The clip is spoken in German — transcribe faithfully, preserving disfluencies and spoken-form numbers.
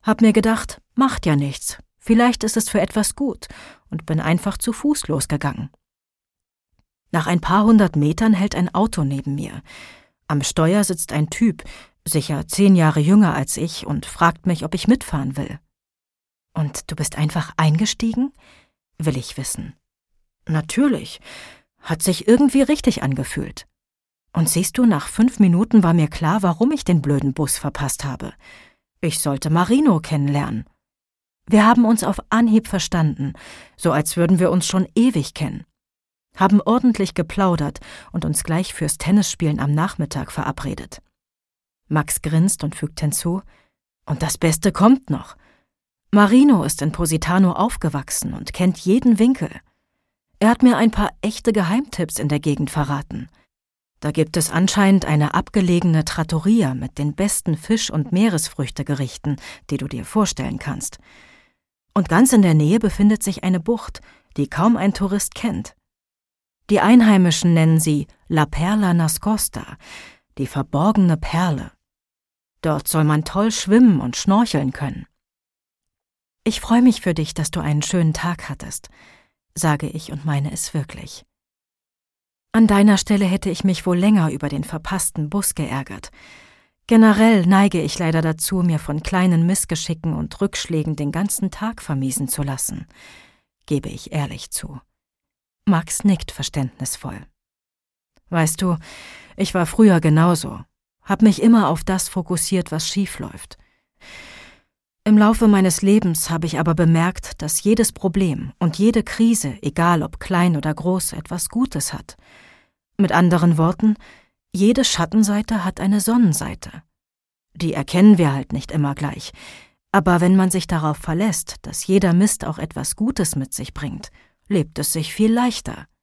Hab mir gedacht, macht ja nichts, vielleicht ist es für etwas gut, und bin einfach zu Fuß losgegangen. Nach ein paar hundert Metern hält ein Auto neben mir. Am Steuer sitzt ein Typ, sicher zehn Jahre jünger als ich, und fragt mich, ob ich mitfahren will. »Und du bist einfach eingestiegen?« will ich wissen. »Natürlich. Hat sich irgendwie richtig angefühlt. Und siehst du, nach fünf Minuten war mir klar, warum ich den blöden Bus verpasst habe. Ich sollte Marino kennenlernen. Wir haben uns auf Anhieb verstanden, so als würden wir uns schon ewig kennen. Haben ordentlich geplaudert und uns gleich fürs Tennisspielen am Nachmittag verabredet.« Max grinst und fügt hinzu, »Und das Beste kommt noch. Marino ist in Positano aufgewachsen und kennt jeden Winkel. Er hat mir ein paar echte Geheimtipps in der Gegend verraten. Da gibt es anscheinend eine abgelegene Trattoria mit den besten Fisch- und Meeresfrüchtegerichten, die du dir vorstellen kannst. Und ganz in der Nähe befindet sich eine Bucht, die kaum ein Tourist kennt. Die Einheimischen nennen sie La Perla Nascosta, die verborgene Perle. Dort soll man toll schwimmen und schnorcheln können.« »Ich freue mich für dich, dass du einen schönen Tag hattest«, sage ich und meine es wirklich. An deiner Stelle hätte ich mich wohl länger über den verpassten Bus geärgert. Generell neige ich leider dazu, mir von kleinen Missgeschicken und Rückschlägen den ganzen Tag vermiesen zu lassen, gebe ich ehrlich zu. Max nickt verständnisvoll. »Weißt du, ich war früher genauso, hab mich immer auf das fokussiert, was schief läuft. Im Laufe meines Lebens habe ich aber bemerkt, dass jedes Problem und jede Krise, egal ob klein oder groß, etwas Gutes hat. Mit anderen Worten, jede Schattenseite hat eine Sonnenseite. Die erkennen wir halt nicht immer gleich, aber wenn man sich darauf verlässt, dass jeder Mist auch etwas Gutes mit sich bringt, lebt es sich viel leichter.«